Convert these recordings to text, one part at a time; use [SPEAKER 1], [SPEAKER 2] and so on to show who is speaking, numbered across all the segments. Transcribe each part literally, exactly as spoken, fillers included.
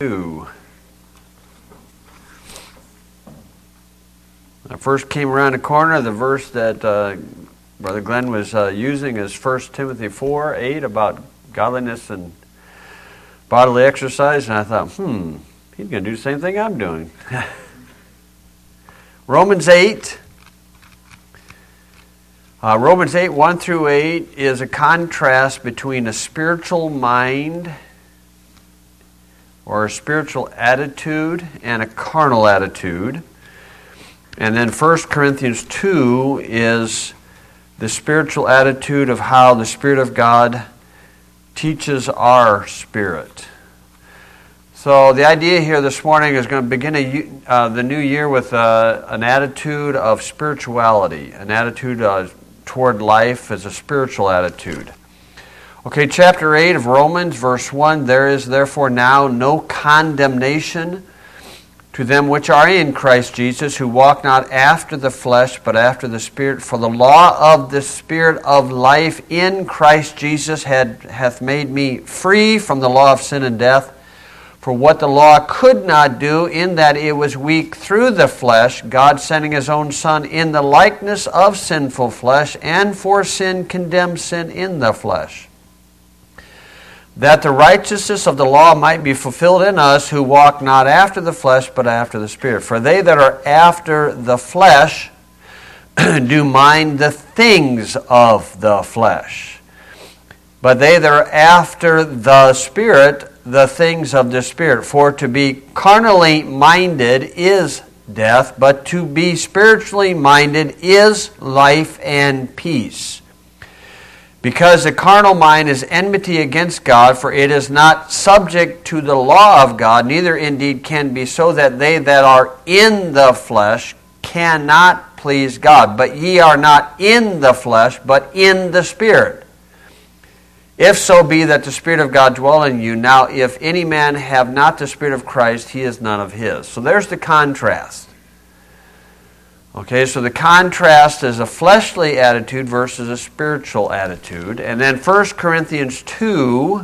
[SPEAKER 1] When I first came around the corner, the verse that uh, Brother Glenn was uh, using is First Timothy four eight about godliness and bodily exercise, and I thought, hmm, he's going to do the same thing I'm doing. Romans eight. Uh, Romans eight, one through eight is a contrast between a spiritual mind or a spiritual attitude and a carnal attitude. And then First Corinthians two is the spiritual attitude of how the Spirit of God teaches our spirit. So the idea here this morning is going to begin a, uh, the new year with uh, an attitude of spirituality, an attitude uh, toward life as a spiritual attitude. Okay, chapter eight of Romans, verse one, there is therefore now no condemnation to them which are in Christ Jesus, who walk not after the flesh, but after the Spirit. For the law of the Spirit of life in Christ Jesus had, hath made me free from the law of sin and death. For what the law could not do, in that it was weak through the flesh, God sending His own Son in the likeness of sinful flesh, and for sin condemned sin in the flesh, that the righteousness of the law might be fulfilled in us, who walk not after the flesh, but after the Spirit. For they that are after the flesh do mind the things of the flesh, but they that are after the Spirit, the things of the Spirit. For to be carnally minded is death, but to be spiritually minded is life and peace. Because the carnal mind is enmity against God, for it is not subject to the law of God, neither indeed can be, so that they that are in the flesh cannot please God. But ye are not in the flesh, but in the Spirit, if so be that the Spirit of God dwell in you. Now, if any man have not the Spirit of Christ, he is none of his. So there's the contrast. Okay, so the contrast is a fleshly attitude versus a spiritual attitude. And then First Corinthians two,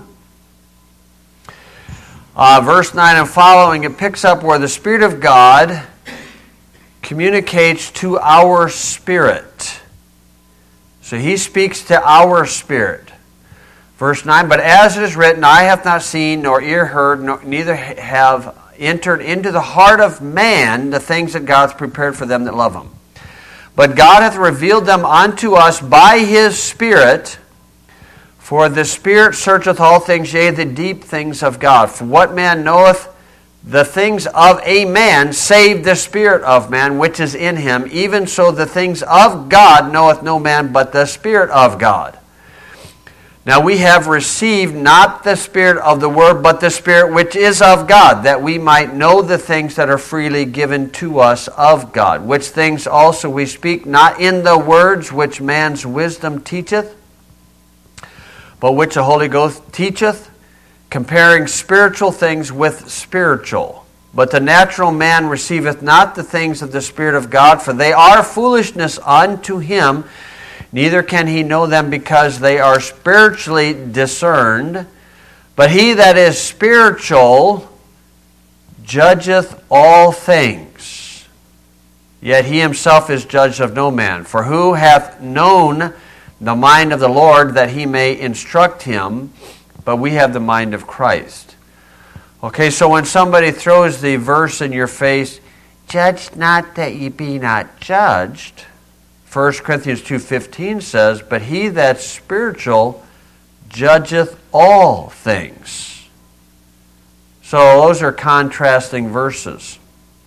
[SPEAKER 1] uh, verse nine and following, it picks up where the Spirit of God communicates to our spirit. So He speaks to our spirit. Verse nine, but as it is written, eye hath not seen, nor ear heard, nor, neither have entered into the heart of man the things that God hath prepared for them that love Him. But God hath revealed them unto us by His Spirit, for the Spirit searcheth all things, yea, the deep things of God. For what man knoweth the things of a man, save the Spirit of man, which is in him? Even so the things of God knoweth no man, but the Spirit of God. Now we have received not the spirit of the world, but the Spirit which is of God, that we might know the things that are freely given to us of God. Which things also we speak, not in the words which man's wisdom teacheth, but which the Holy Ghost teacheth, comparing spiritual things with spiritual. But the natural man receiveth not the things of the Spirit of God, for they are foolishness unto him, neither can he know them, because they are spiritually discerned. But he that is spiritual judgeth all things, yet he himself is judged of no man. For who hath known the mind of the Lord, that he may instruct him? But we have the mind of Christ. Okay, so when somebody throws the verse in your face, judge not that ye be not judged, First Corinthians two fifteen says, but he that's spiritual judgeth all things. So those are contrasting verses.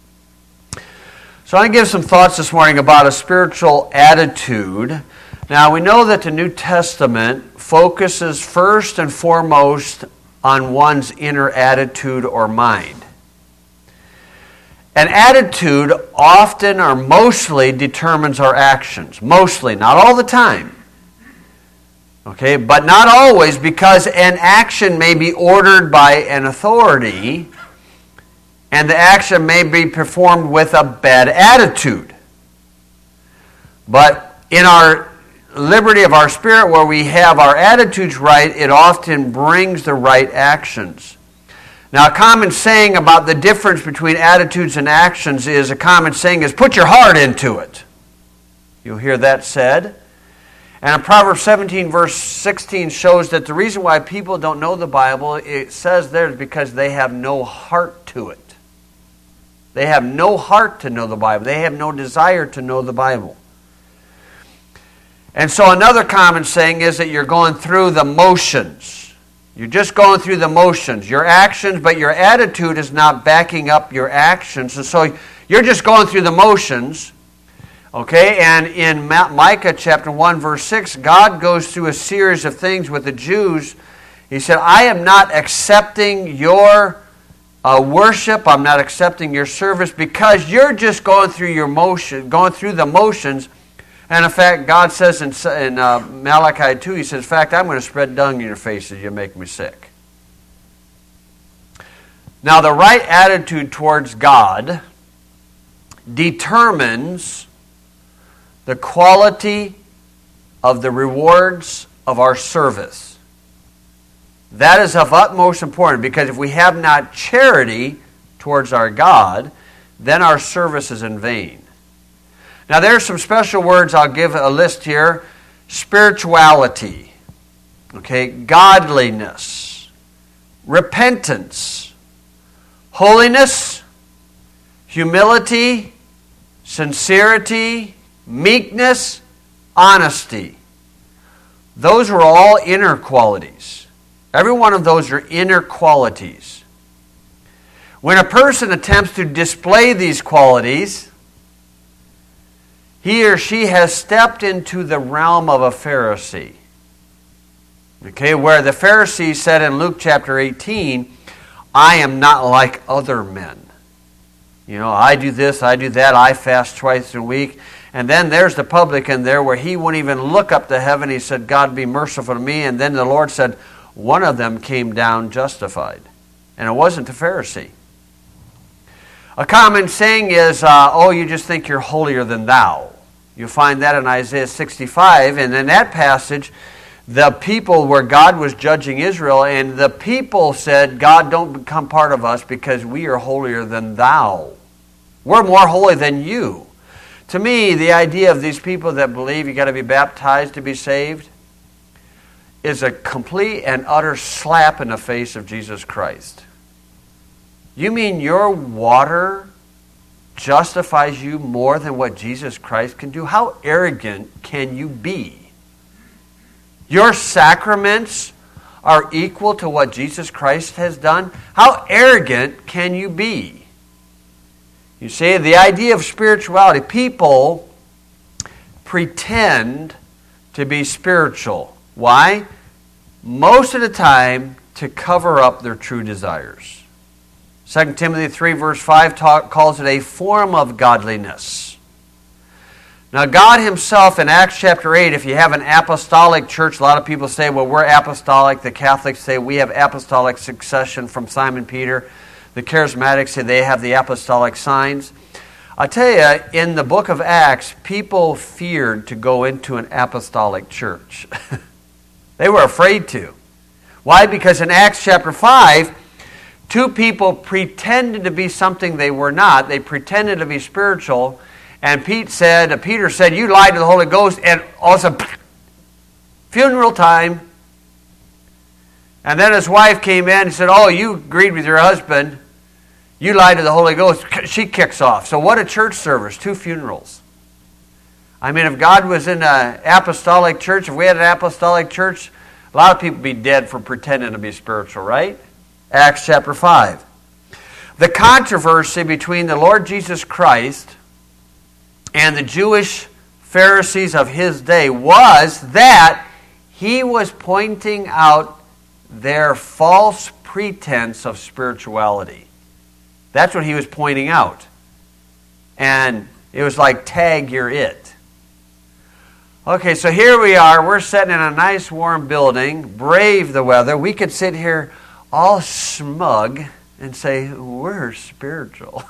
[SPEAKER 1] So I want to give some thoughts this morning about a spiritual attitude. Now we know that the New Testament focuses first and foremost on one's inner attitude or mind. An attitude often or mostly determines our actions. Mostly, not all the time. Okay, but not always, because an action may be ordered by an authority, and the action may be performed with a bad attitude. But in our liberty of our spirit, where we have our attitudes right, it often brings the right actions. Now, a common saying about the difference between attitudes and actions is, a common saying is, put your heart into it. You'll hear that said. And Proverbs seventeen, verse sixteen shows that the reason why people don't know the Bible, it says there, is because they have no heart to it. They have no heart to know the Bible. They have no desire to know the Bible. And so another common saying is that you're going through the motions. You're just going through the motions, your actions, but your attitude is not backing up your actions. And so you're just going through the motions. Okay, and in Micah chapter one, verse six, God goes through a series of things with the Jews. He said, I am not accepting your uh, worship, I'm not accepting your service, because you're just going through your motion, going through the motions. And in fact, God says in, in uh, Malachi two, He says, in fact, I'm going to spread dung in your faces, you make me sick. Now, the right attitude towards God determines the quality of the rewards of our service. That is of utmost importance, because if we have not charity towards our God, then our service is in vain. Now, there are some special words. I'll give a list here. Spirituality, okay, godliness, repentance, holiness, humility, sincerity, meekness, honesty. Those are all inner qualities. Every one of those are inner qualities. When a person attempts to display these qualities, he or she has stepped into the realm of a Pharisee. Okay, where the Pharisee said in Luke chapter eighteen, I am not like other men. You know, I do this, I do that, I fast twice a week. And then there's the publican there where he wouldn't even look up to heaven. He said, God be merciful to me. And then the Lord said, one of them came down justified. And it wasn't the Pharisee. A common saying is, uh, oh, you just think you're holier than thou. You'll find that in Isaiah sixty-five. And in that passage, the people where God was judging Israel, and the people said, God, don't become part of us because we are holier than thou. We're more holy than you. To me, the idea of these people that believe you got to be baptized to be saved is a complete and utter slap in the face of Jesus Christ. You mean your water justifies you more than what Jesus Christ can do? How arrogant can you be? Your sacraments are equal to what Jesus Christ has done? How arrogant can you be? You see, the idea of spirituality, people pretend to be spiritual. Why? Most of the time, to cover up their true desires. Second Timothy three verse five talk, calls it a form of godliness. Now, God Himself in Acts chapter eight, if you have an apostolic church, a lot of people say, well, we're apostolic. The Catholics say we have apostolic succession from Simon Peter. The Charismatics say they have the apostolic signs. I tell you, in the book of Acts, people feared to go into an apostolic church. They were afraid to. Why? Because in Acts chapter five, two people pretended to be something they were not. They pretended to be spiritual. And Pete said, Peter said, you lied to the Holy Ghost. And also, funeral time. And then his wife came in and said, oh, you agreed with your husband. You lied to the Holy Ghost. She kicks off. So what a church service. Two funerals. I mean, if God was in an apostolic church, if we had an apostolic church, a lot of people would be dead for pretending to be spiritual, right? Acts chapter five. The controversy between the Lord Jesus Christ and the Jewish Pharisees of His day was that He was pointing out their false pretense of spirituality. That's what He was pointing out. And it was like, tag, you're it. Okay, so here we are. We're sitting in a nice warm building, brave the weather. We could sit here all smug and say, we're spiritual.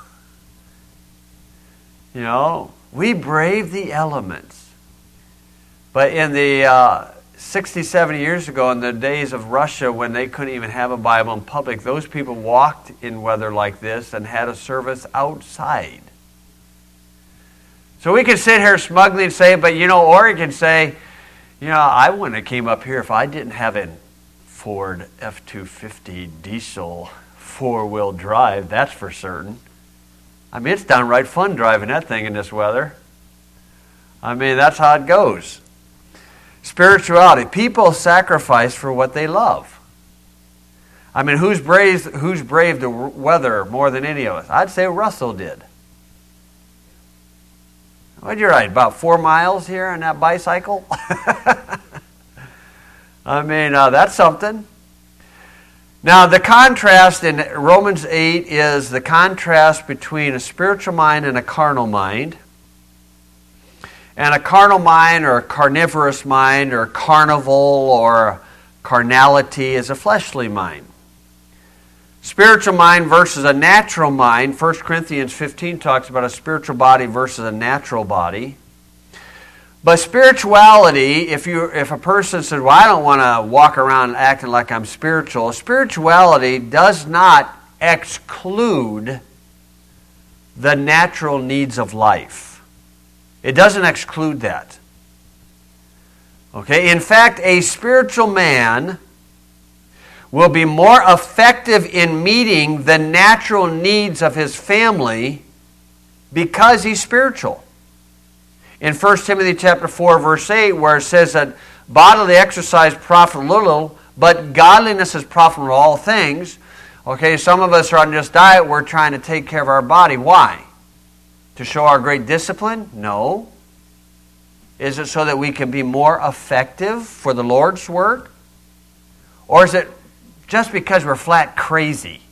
[SPEAKER 1] You know, we brave the elements. But in the uh, sixty, seventy years ago, in the days of Russia when they couldn't even have a Bible in public, those people walked in weather like this and had a service outside. So we can sit here smugly and say, but you know, or you can say, you know, I wouldn't have came up here if I didn't have a Ford F two fifty diesel four-wheel drive, that's for certain. I mean, it's downright fun driving that thing in this weather. I mean, that's how it goes. Spirituality. People sacrifice for what they love. I mean, who's braved, who's braved the weather more than any of us? I'd say Russell did. What'd you ride? About four miles here on that bicycle? I mean, uh, that's something. Now, the contrast in Romans eight is the contrast between a spiritual mind and a carnal mind. And a carnal mind, or a carnivorous mind, or a carnival, or carnality is a fleshly mind. Spiritual mind versus a natural mind. First Corinthians fifteen talks about a spiritual body versus a natural body. But spirituality, if you if a person says, well, I don't want to walk around acting like I'm spiritual, spirituality does not exclude the natural needs of life. It doesn't exclude that. Okay? In fact, a spiritual man will be more effective in meeting the natural needs of his family because he's spiritual. In First Timothy chapter four, verse eight, where it says that bodily exercise profiteth little, but godliness is profitable in all things. Okay, some of us are on this diet, we're trying to take care of our body. Why? To show our great discipline? No. Is it so that we can be more effective for the Lord's work? Or is it just because we're flat crazy?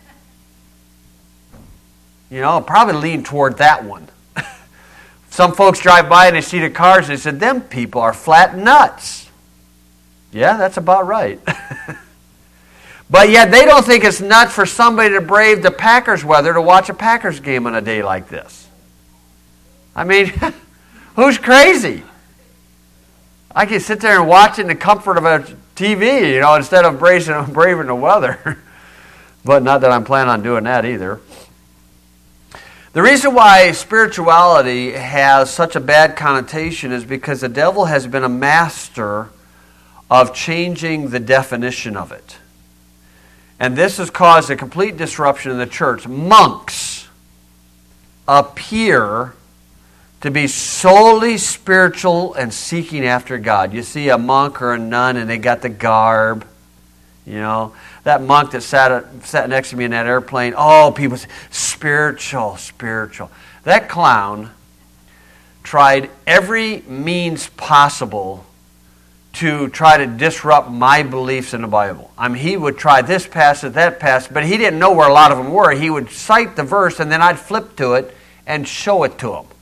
[SPEAKER 1] You know, I'll probably lean toward that one. Some folks drive by and they see the cars and they said, them people are flat nuts. Yeah, that's about right. But yet they don't think it's nuts for somebody to brave the Packers weather to watch a Packers game on a day like this. I mean, who's crazy? I can sit there and watch it in the comfort of a T V, you know, instead of braving, braving the weather. But not that I'm planning on doing that either. The reason why spirituality has such a bad connotation is because the devil has been a master of changing the definition of it. And this has caused a complete disruption in the church. Monks appear to be solely spiritual and seeking after God. You see a monk or a nun and they got the garb. You know, that monk that sat sat next to me in that airplane, oh, people say, spiritual, spiritual. That clown tried every means possible to try to disrupt my beliefs in the Bible. I mean, he would try this passage, that passage, but he didn't know where a lot of them were. He would cite the verse, and then I'd flip to it and show it to him.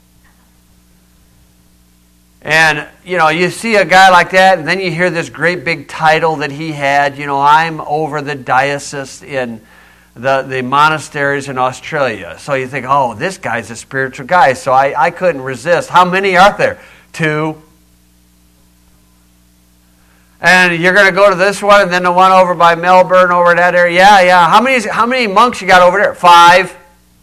[SPEAKER 1] And, you know, you see a guy like that, and then you hear this great big title that he had, you know, I'm over the diocese in the, the monasteries in Australia. So you think, oh, this guy's a spiritual guy, so I, I couldn't resist. How many are there? Two. And you're going to go to this one, and then the one over by Melbourne, over that area. Yeah, yeah. How many, how many monks you got over there? Five.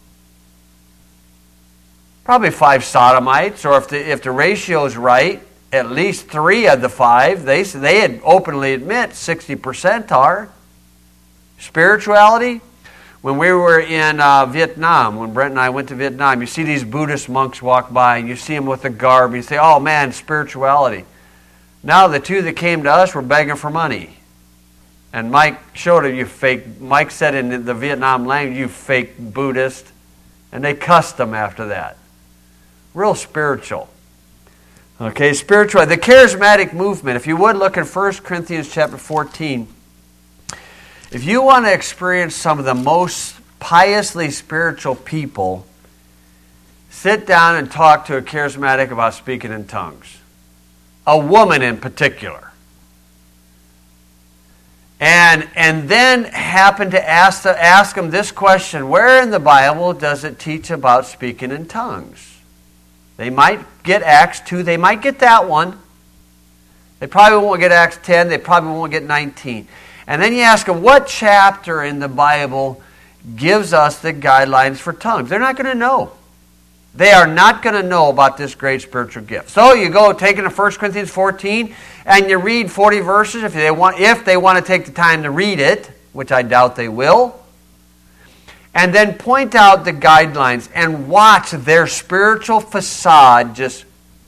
[SPEAKER 1] Probably five sodomites, or if the if the ratio is right, at least three of the five, they they had openly admit sixty percent are. Spirituality, when we were in uh, Vietnam, when Brent and I went to Vietnam, you see these Buddhist monks walk by, and you see them with a garb, and you say, oh man, spirituality. Now the two that came to us were begging for money. And Mike showed it, you fake, Mike said in the Vietnam language, you fake Buddhist, and they cussed them after that. Real spiritual. Okay, spiritual. The charismatic movement, if you would look at First Corinthians chapter fourteen, if you want to experience some of the most piously spiritual people, sit down and talk to a charismatic about speaking in tongues. A woman in particular. And, and then happen to ask, the, ask them this question, where in the Bible does it teach about speaking in tongues? They might get Acts two. They might get that one. They probably won't get Acts ten. They probably won't get nineteen. And then you ask them, what chapter in the Bible gives us the guidelines for tongues? They're not going to know. They are not going to know about this great spiritual gift. So you go taking to First Corinthians fourteen and you read forty verses if they want, if they want to take the time to read it, which I doubt they will. And then point out the guidelines and watch their spiritual facade just...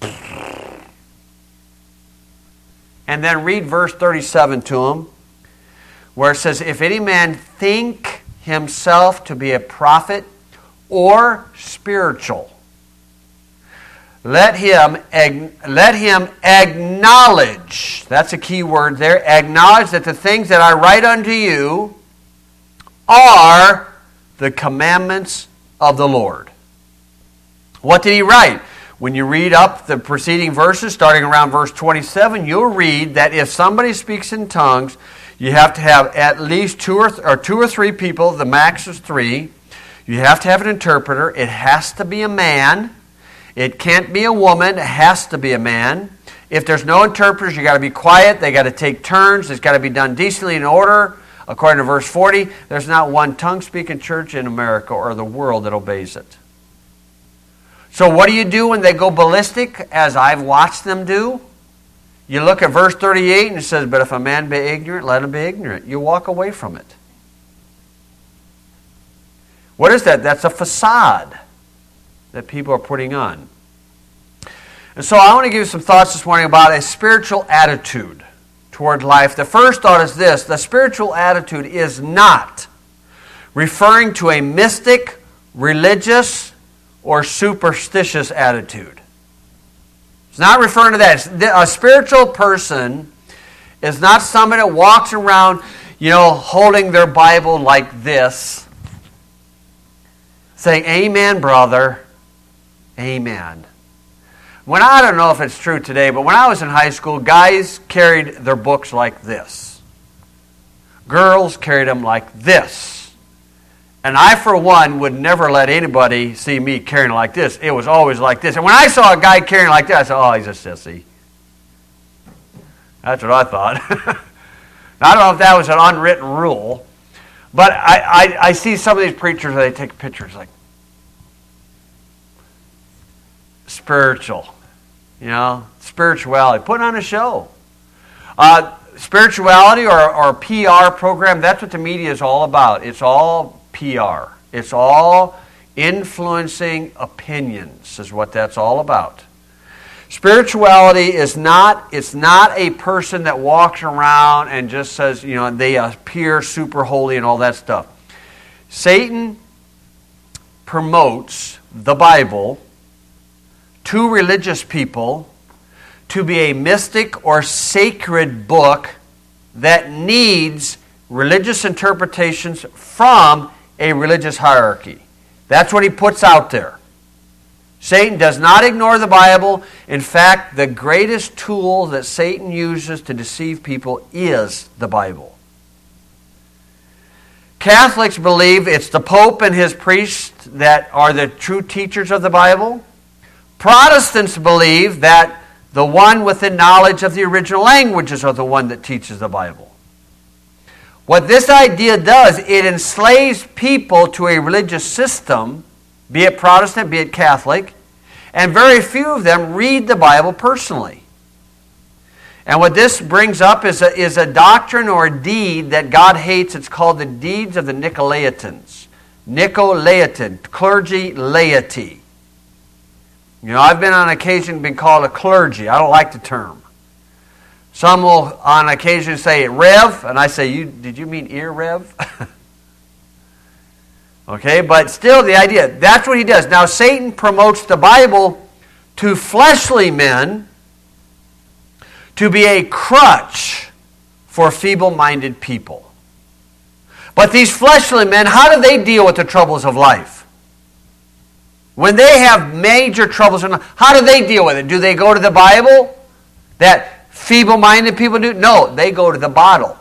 [SPEAKER 1] And then read verse thirty-seven to them, where it says, if any man think himself to be a prophet or spiritual, let him, let him acknowledge, that's a key word there, acknowledge that the things that I write unto you are the commandments of the Lord. What did he write? When you read up the preceding verses, starting around verse twenty-seven, you'll read that if somebody speaks in tongues, you have to have at least two or, th- or two or three people. The max is three. You have to have an interpreter. It has to be a man. It can't be a woman. It has to be a man. If there's no interpreters, you got to be quiet. They got to take turns. It's got to be done decently in order. According to verse forty, there's not one tongue-speaking church in America or the world that obeys it. So what do you do when they go ballistic, as I've watched them do? You look at verse thirty-eight and it says, but if a man be ignorant, let him be ignorant. You walk away from it. What is that? That's a facade that people are putting on. And so I want to give you some thoughts this morning about a spiritual attitude toward life. The first thought is this: the spiritual attitude is not referring to a mystic, religious, or superstitious attitude. It's not referring to that. A spiritual person is not somebody that walks around, you know, holding their Bible like this, saying, amen, brother, amen. When I don't know if it's true today, but when I was in high school, guys carried their books like this. Girls carried them like this. And I, for one, would never let anybody see me carrying like this. It was always like this. And when I saw a guy carrying like that, I said, oh, he's a sissy. That's what I thought. I don't know if that was an unwritten rule. But I, I, I see some of these preachers, they take pictures like, spiritual. You know, spirituality. Putting on a show. Uh, spirituality or, or P R program, that's what the media is all about. It's all P R. It's all influencing opinions is what that's all about. Spirituality is not, it's not a person that walks around and just says, you know, they appear super holy and all that stuff. Satan promotes the Bible to religious people to be a mystic or sacred book that needs religious interpretations from a religious hierarchy. That's what he puts out there. Satan does not ignore the Bible. In fact, the greatest tool that Satan uses to deceive people is the Bible. Catholics believe it's the Pope and his priests that are the true teachers of the Bible. Protestants believe that the one with the knowledge of the original languages are the one that teaches the Bible. What this idea does, it enslaves people to a religious system, be it Protestant, be it Catholic, and very few of them read the Bible personally. And what this brings up is a, is a doctrine or a deed that God hates. It's called the deeds of the Nicolaitans. Nicolaitan, clergy, laity. You know, I've been on occasion been called a clergy. I don't like the term. Some will on occasion say rev, and I say, "You did you mean ear rev?" Okay, but still the idea, that's what he does. Now Satan promotes the Bible to fleshly men to be a crutch for feeble-minded people. But these fleshly men, how do they deal with the troubles of life? When they have major troubles in life, how do they deal with it? Do they go to the Bible? That feeble-minded people do? No, they go to the bottle.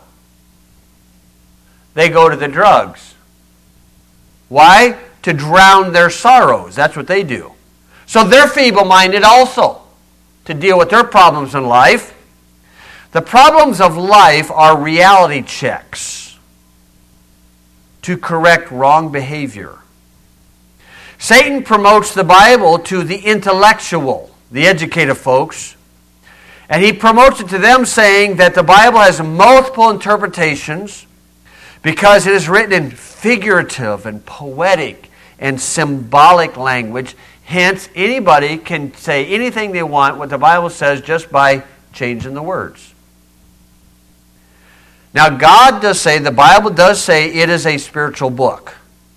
[SPEAKER 1] They go to the drugs. Why? To drown their sorrows. That's what they do. So they're feeble-minded also to deal with their problems in life. The problems of life are reality checks to correct wrong behavior. Satan promotes the Bible to the intellectual, the educated folks, and he promotes it to them saying that the Bible has multiple interpretations because it is written in figurative and poetic and symbolic language. Hence, anybody can say anything they want, what the Bible says, just by changing the words. Now, God does say, the Bible does say it is a spiritual book.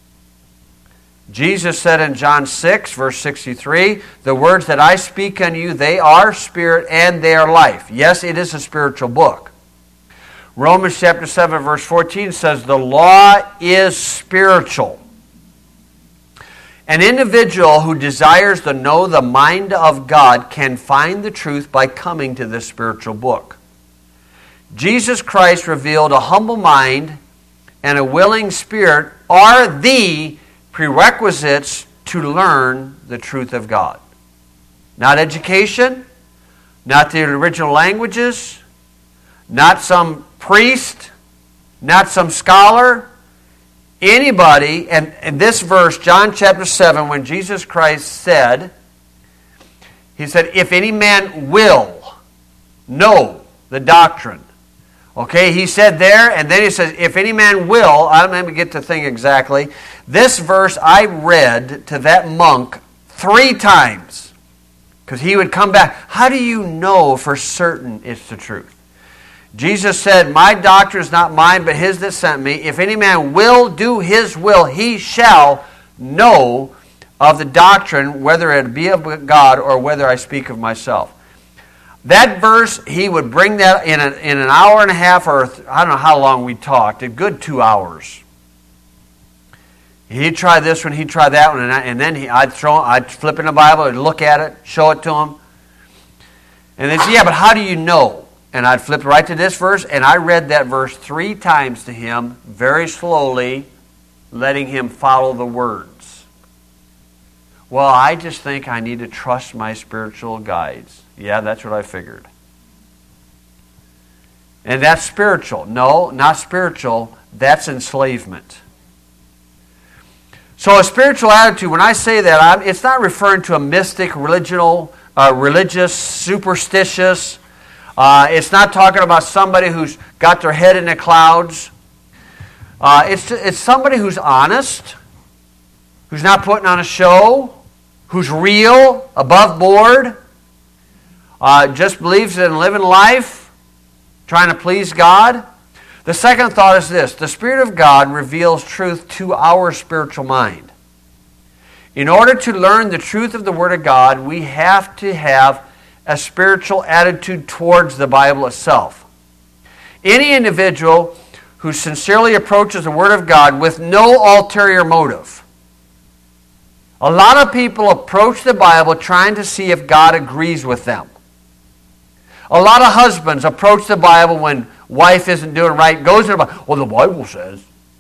[SPEAKER 1] Jesus said in John six, verse sixty-three, the words that I speak unto you, they are spirit and they are life. Yes, it is a spiritual book. Romans chapter seven, verse fourteen says, the law is spiritual. An individual who desires to know the mind of God can find the truth by coming to this spiritual book. Jesus Christ revealed a humble mind and a willing spirit are the prerequisites to learn the truth of God. Not education, not the original languages, not some priest, not some scholar, anybody. And in this verse, John chapter seven, when Jesus Christ said, he said, if any man will know the doctrine. Okay, he said there, and then he says, if any man will, I'm going to get the thing exactly. This verse I read to that monk three times. Because he would come back. How do you know for certain it's the truth? Jesus said, my doctrine is not mine, but his that sent me. If any man will do his will, he shall know of the doctrine, whether it be of God or whether I speak of myself. That verse, he would bring that in, a, in an hour and a half, or I don't know how long we talked, a good two hours. He'd try this one, he'd try that one, and, I, and then he, I'd throw, I'd flip in the Bible, I'd look at it, show it to him. And they'd say, yeah, but how do you know? And I'd flip right to this verse, and I read that verse three times to him, very slowly, letting him follow the words. Well, I just think I need to trust my spiritual guides. Yeah, that's what I figured. And that's spiritual. No, not spiritual. That's enslavement. So a spiritual attitude, when I say that, I'm, it's not referring to a mystic, religional, uh, religious, superstitious. Uh, it's not talking about somebody who's got their head in the clouds. Uh, it's, it's somebody who's honest, who's not putting on a show, who's real, above board, uh, just believes in living life, trying to please God. The second thought is this: the Spirit of God reveals truth to our spiritual mind. In order to learn the truth of the Word of God, we have to have a spiritual attitude towards the Bible itself. Any individual who sincerely approaches the Word of God with no ulterior motive. A lot of people approach the Bible trying to see if God agrees with them. A lot of husbands approach the Bible when wife isn't doing right, goes to the Bible. Well, the Bible says.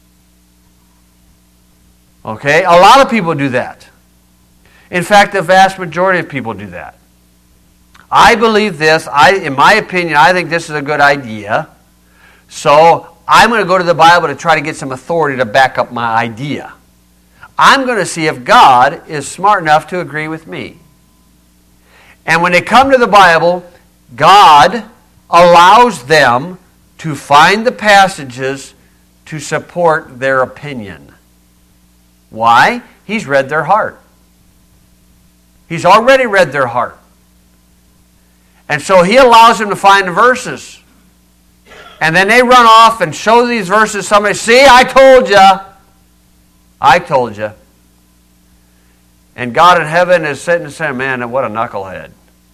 [SPEAKER 1] Okay? A lot of people do that. In fact, the vast majority of people do that. I believe this. I, in my opinion, I think this is a good idea. So I'm going to go to the Bible to try to get some authority to back up my idea. I'm going to see if God is smart enough to agree with me. And when they come to the Bible, God allows them to find the passages to support their opinion. Why? He's read their heart. He's already read their heart. And so He allows them to find the verses. And then they run off and show these verses to somebody. See, I told you. I told you. And God in heaven is sitting and saying, man, what a knucklehead.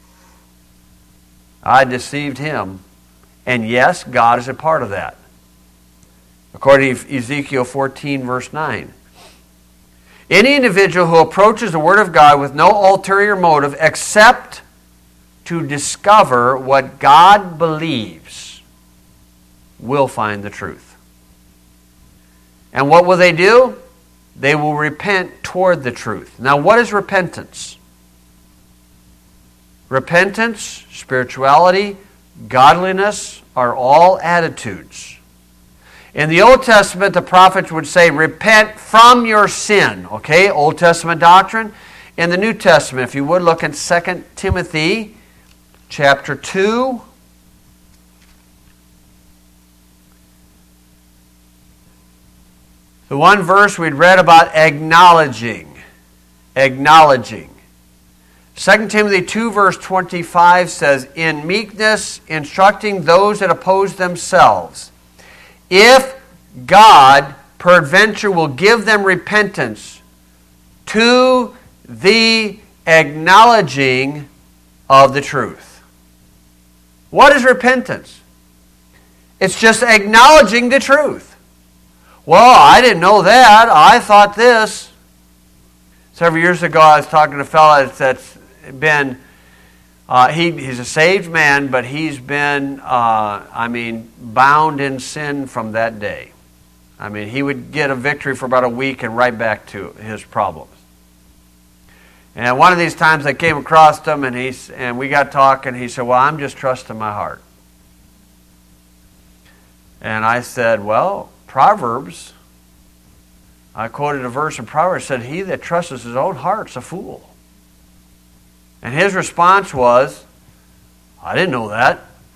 [SPEAKER 1] I deceived him. And yes, God is a part of that. According to Ezekiel fourteen, verse nine. Any individual who approaches the Word of God with no ulterior motive except to discover what God believes will find the truth. And what will they do? They will repent toward the truth. Now, what is repentance? Repentance, spirituality, godliness are all attitudes. In the Old Testament, the prophets would say, repent from your sin. Okay, Old Testament doctrine. In the New Testament, if you would look in Second Timothy chapter two. The one verse we'd read about acknowledging. Acknowledging. Second Timothy two verse twenty-five says, in meekness instructing those that oppose themselves, if God peradventure will give them repentance to the acknowledging of the truth. What is repentance? It's just acknowledging the truth. Well, I didn't know that. I thought this. Several years ago, I was talking to a fellow that's been, uh, he, he's a saved man, but he's been, uh, I mean, bound in sin from that day. I mean, he would get a victory for about a week and right back to his problems. And one of these times I came across him and, he, and we got talking. He said, well, I'm just trusting my heart. And I said, well, Proverbs, I quoted a verse in Proverbs, said, he that trusts his own heart's a fool. And his response was, I didn't know that.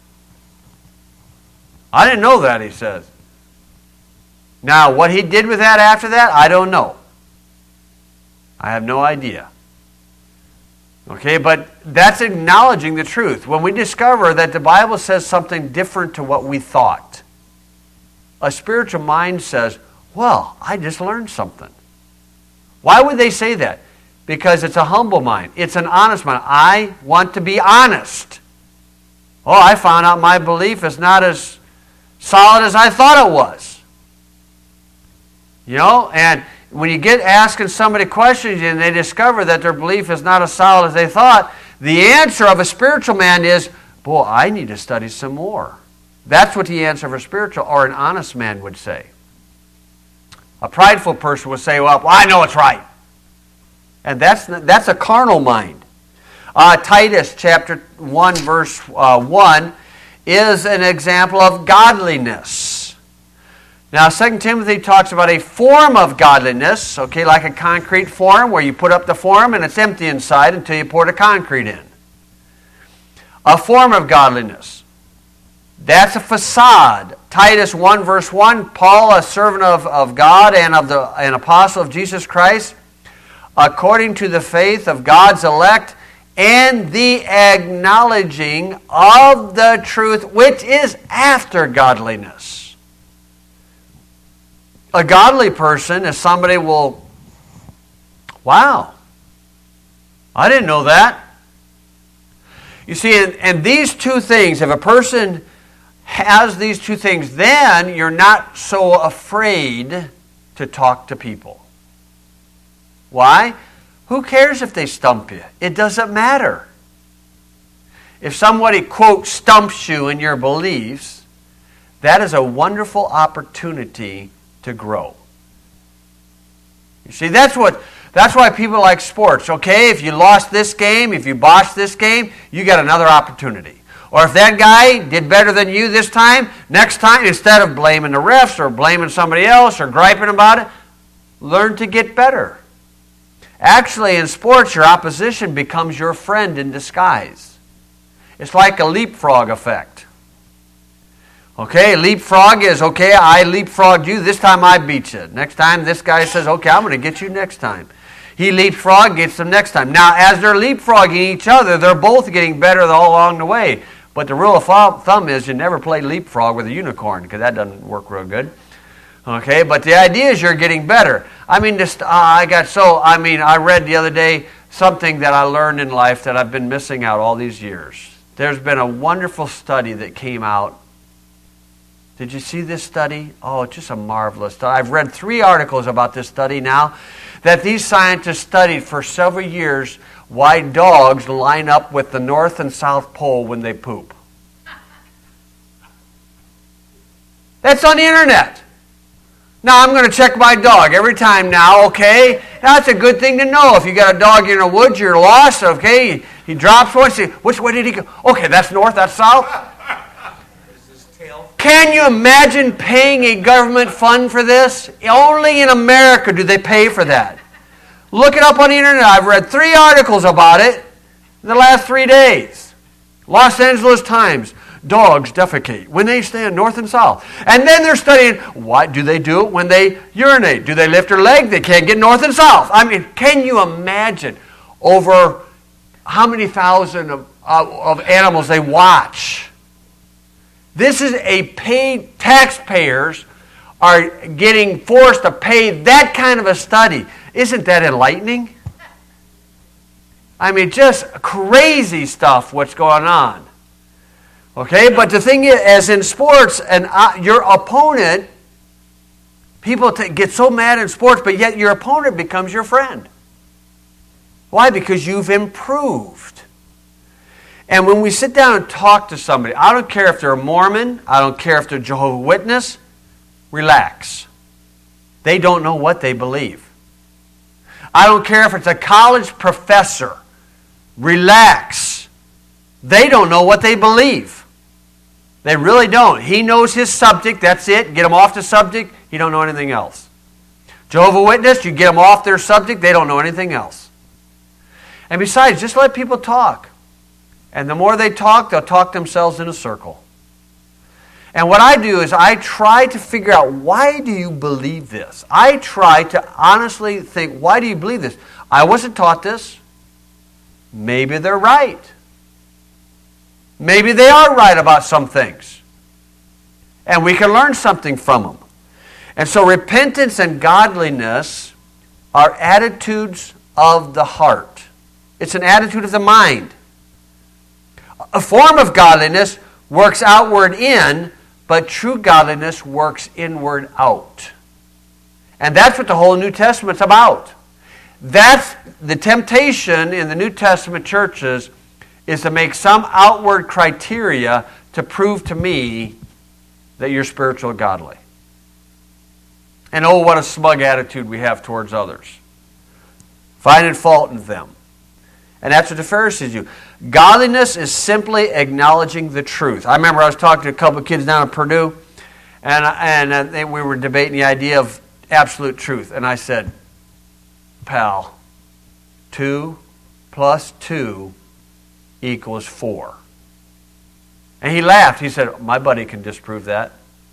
[SPEAKER 1] I didn't know that, he says. Now, what he did with that after that, I don't know. I have no idea. Okay, but that's acknowledging the truth. When we discover that the Bible says something different to what we thought, a spiritual mind says, well, I just learned something. Why would they say that? Because it's a humble mind. It's an honest mind. I want to be honest. Oh, I found out my belief is not as solid as I thought it was. You know, and when you get asking somebody questions and they discover that their belief is not as solid as they thought, the answer of a spiritual man is, boy, I need to study some more. That's what the answer of a spiritual or an honest man would say. A prideful person would say, well, I know it's right. And that's, that's a carnal mind. Uh, Titus chapter one verse uh, one is an example of godliness. Now, Second Timothy talks about a form of godliness, okay, like a concrete form where you put up the form and it's empty inside until you pour the concrete in. A form of godliness. That's a facade. Titus one verse one, Paul, a servant of, of God and of the an apostle of Jesus Christ, according to the faith of God's elect and the acknowledging of the truth which is after godliness. A godly person is somebody will, wow, I didn't know that. You see, and, and these two things, if a person has these two things, then you're not so afraid to talk to people. Why? Who cares if they stump you? It doesn't matter. If somebody, quote, stumps you in your beliefs, that is a wonderful opportunity to grow. You see, that's what that's why people like sports. Okay, if you lost this game, if you botched this game, you got another opportunity. Or if that guy did better than you this time, next time, instead of blaming the refs or blaming somebody else or griping about it, learn to get better. Actually, in sports, your opposition becomes your friend in disguise. It's like a leapfrog effect. Okay, leapfrog is, okay, I leapfrogged you, this time I beat you. Next time, this guy says, okay, I'm going to get you next time. He leapfrog, gets them next time. Now, as they're leapfrogging each other, they're both getting better all along the way. But the rule of thumb is you never play leapfrog with a unicorn, because that doesn't work real good. Okay, but the idea is you're getting better. I mean, just uh, I got so, I mean, I read the other day something that I learned in life that I've been missing out all these years. There's been a wonderful study that came out. Did you see this study? Oh, it's just a marvelous study. I've read three articles about this study now, that these scientists studied for several years why dogs line up with the North and South Pole when they poop. That's on the internet. Now, I'm going to check my dog every time now, okay? That's a good thing to know. If you got a dog in the woods, you're lost, okay? He drops one, say, which way did he go? Okay, that's north, that's south. Can you imagine paying a government fund for this? Only in America do they pay for that. Look it up on the internet. I've read three articles about it in the last three days. Los Angeles Times. Dogs defecate when they stand north and south. And then they're studying, why do they do it when they urinate? Do they lift their leg? They can't get north and south. I mean, can you imagine over how many thousand of, of, of animals they watch? This is a paid, taxpayers are getting forced to pay that kind of a study. Isn't that enlightening? I mean, just crazy stuff what's going on. Okay, but the thing is, as in sports, and uh, your opponent, people t- get so mad in sports, but yet your opponent becomes your friend. Why? Because you've improved. And when we sit down and talk to somebody, I don't care if they're a Mormon, I don't care if they're Jehovah's Witness, relax. They don't know what they believe. I don't care if it's a college professor, relax. They don't know what they believe. They really don't. He knows his subject, that's it. Get him off the subject, he don't know anything else. Jehovah's Witness, you get them off their subject, they don't know anything else. And besides, just let people talk. And the more they talk, they'll talk themselves in a circle. And what I do is I try to figure out, why do you believe this? I try to honestly think, why do you believe this? I wasn't taught this. Maybe they're right. Maybe they are right about some things. And we can learn something from them. And so repentance and godliness are attitudes of the heart. It's an attitude of the mind. A form of godliness works outward in, but true godliness works inward out. And that's what the whole New Testament's about. That's the temptation in the New Testament churches, is to make some outward criteria to prove to me that you're spiritual and godly. And oh, what a smug attitude we have towards others. Finding fault in them. And that's what the Pharisees do. Godliness is simply acknowledging the truth. I remember I was talking to a couple of kids down at Purdue, and, and uh, they, we were debating the idea of absolute truth. And I said, pal, two plus two equals four. And he laughed. He said, my buddy can disprove that.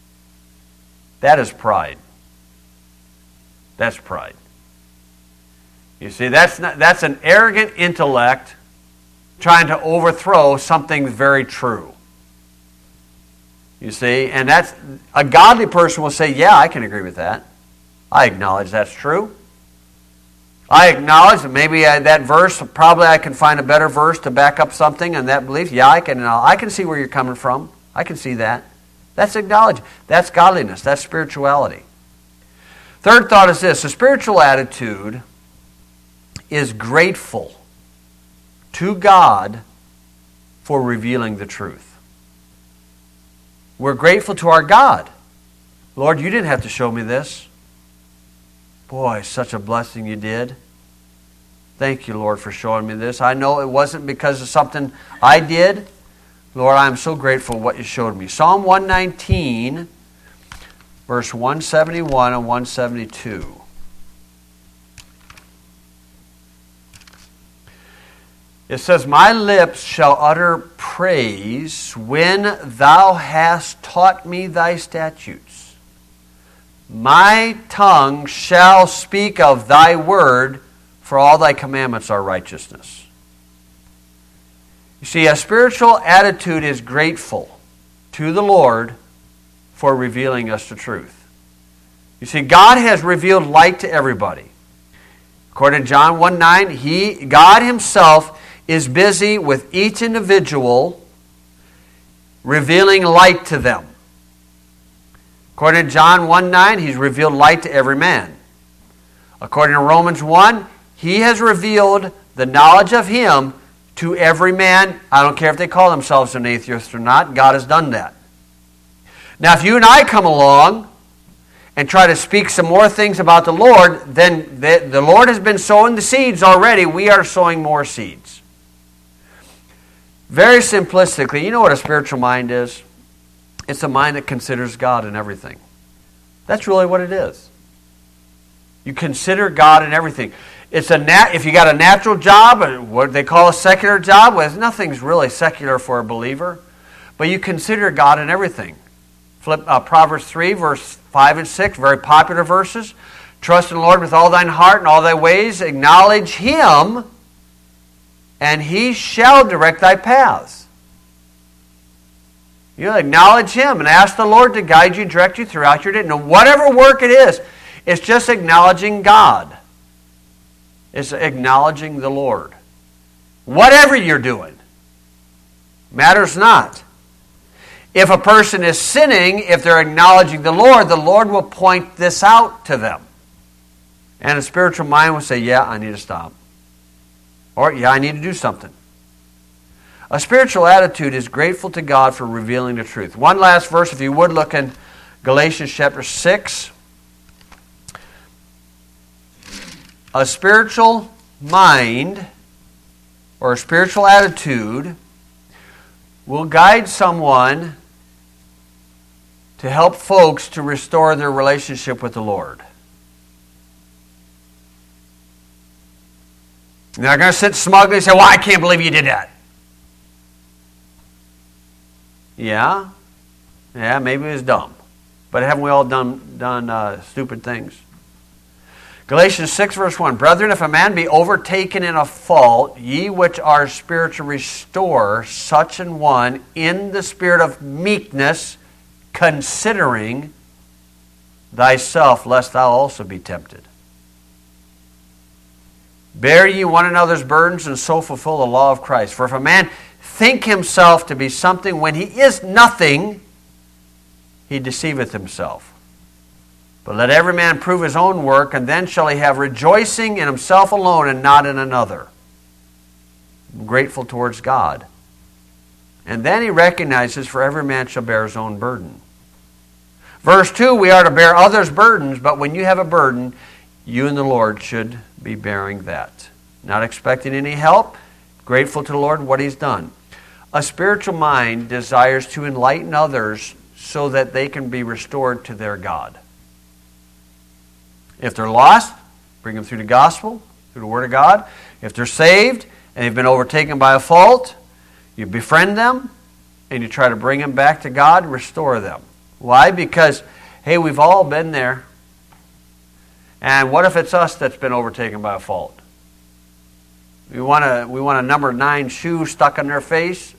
[SPEAKER 1] That is pride. That's pride. You see, that's not, that's an arrogant intellect trying to overthrow something very true. You see, and that's a godly person will say, yeah, I can agree with that. I acknowledge that's true. I acknowledge that maybe I, that verse, probably I can find a better verse to back up something and that belief. Yeah, I can, I can see where you're coming from. I can see that. That's acknowledge. That's godliness. That's spirituality. Third thought is this. A spiritual attitude is grateful to God for revealing the truth. We're grateful to our God. Lord, you didn't have to show me this. Boy, such a blessing you did. Thank you, Lord, for showing me this. I know it wasn't because of something I did. Lord, I'm so grateful for what you showed me. Psalm one nineteen, verse one seventy-one and one seventy-two. It says, my lips shall utter praise when thou hast taught me thy statutes. My tongue shall speak of thy word, for all thy commandments are righteousness. You see, a spiritual attitude is grateful to the Lord for revealing us the truth. You see, God has revealed light to everybody. According to John one nine, he, God himself is busy with each individual revealing light to them. According to John one nine, he's revealed light to every man. According to Romans one, he has revealed the knowledge of him to every man. I don't care if they call themselves an atheist or not. God has done that. Now, if you and I come along and try to speak some more things about the Lord, then the, the Lord has been sowing the seeds already. We are sowing more seeds. Very simplistically, you know what a spiritual mind is? It's a mind that considers God in everything. That's really what it is. You consider God in everything. It's a nat- if you got a natural job, what they call a secular job, well, nothing's really secular for a believer. But you consider God in everything. Flip uh, Proverbs three, verse five and six, very popular verses. Trust in the Lord with all thine heart and all thy ways. Acknowledge Him, and He shall direct thy paths. You know, acknowledge Him and ask the Lord to guide you and direct you throughout your day. No, whatever work it is, it's just acknowledging God. It's acknowledging the Lord. Whatever you're doing, matters not. If a person is sinning, if they're acknowledging the Lord, the Lord will point this out to them. And a spiritual mind will say, yeah, I need to stop. Or, yeah, I need to do something. A spiritual attitude is grateful to God for revealing the truth. One last verse, if you would, look in Galatians chapter six. A spiritual mind or a spiritual attitude will guide someone to help folks to restore their relationship with the Lord. They're not going to sit smugly and say, well, I can't believe you did that. Yeah, yeah, maybe it was dumb. But haven't we all done, done uh, stupid things? Galatians six, verse one, Brethren, if a man be overtaken in a fault, ye which are spiritual, restore such an one in the spirit of meekness, considering thyself, lest thou also be tempted. Bear ye one another's burdens, and so fulfill the law of Christ. For if a man think himself to be something when he is nothing, he deceiveth himself. But let every man prove his own work, and then shall he have rejoicing in himself alone and not in another. Grateful towards God. And then he recognizes, for every man shall bear his own burden. Verse two, we are to bear others' burdens, but when you have a burden, you and the Lord should be bearing that. Not expecting any help, grateful to the Lord what He's done. A spiritual mind desires to enlighten others so that they can be restored to their God. If they're lost, bring them through the gospel, through the Word of God. If they're saved and they've been overtaken by a fault, you befriend them and you try to bring them back to God, restore them. Why? Because, hey, we've all been there. And what if it's us that's been overtaken by a fault? We want a, we want a number nine shoe stuck in their face.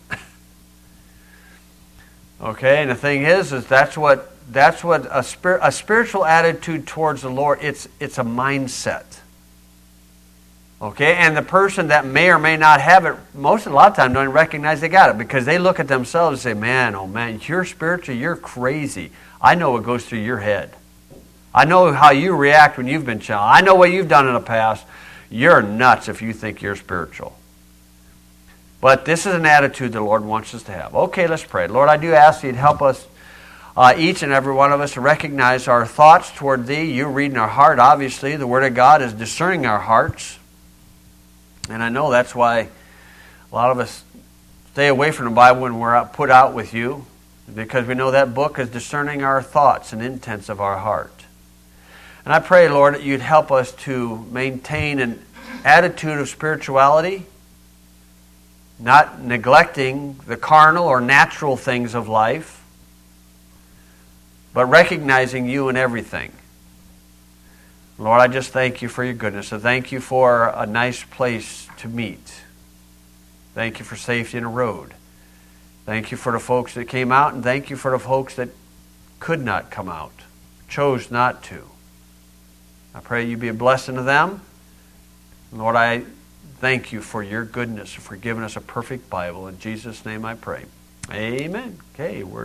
[SPEAKER 1] Okay, and the thing is, is that's what that's what a spir- a spiritual attitude towards the Lord. It's it's a mindset. Okay, and the person that may or may not have it, most of a lot of time don't even recognize they got it because they look at themselves and say, "Man, oh man, you're spiritual. You're crazy. I know what goes through your head. I know how you react when you've been challenged. I know what you've done in the past. You're nuts if you think you're spiritual." But this is an attitude the Lord wants us to have. Okay, let's pray. Lord, I do ask you to help us, uh, each and every one of us, to recognize our thoughts toward Thee. You reading our heart, obviously. The Word of God is discerning our hearts. And I know that's why a lot of us stay away from the Bible when we're out, put out with you, because we know that book is discerning our thoughts and intents of our heart. And I pray, Lord, that you'd help us to maintain an attitude of spirituality, not neglecting the carnal or natural things of life, but recognizing you in everything. Lord, I just thank you for your goodness. I thank you for a nice place to meet. Thank you for safety in the road. Thank you for the folks that came out, and thank you for the folks that could not come out, chose not to. I pray you be a blessing to them. Lord, I thank you for your goodness, for giving us a perfect Bible. In Jesus' name I pray. Amen. Okay, we're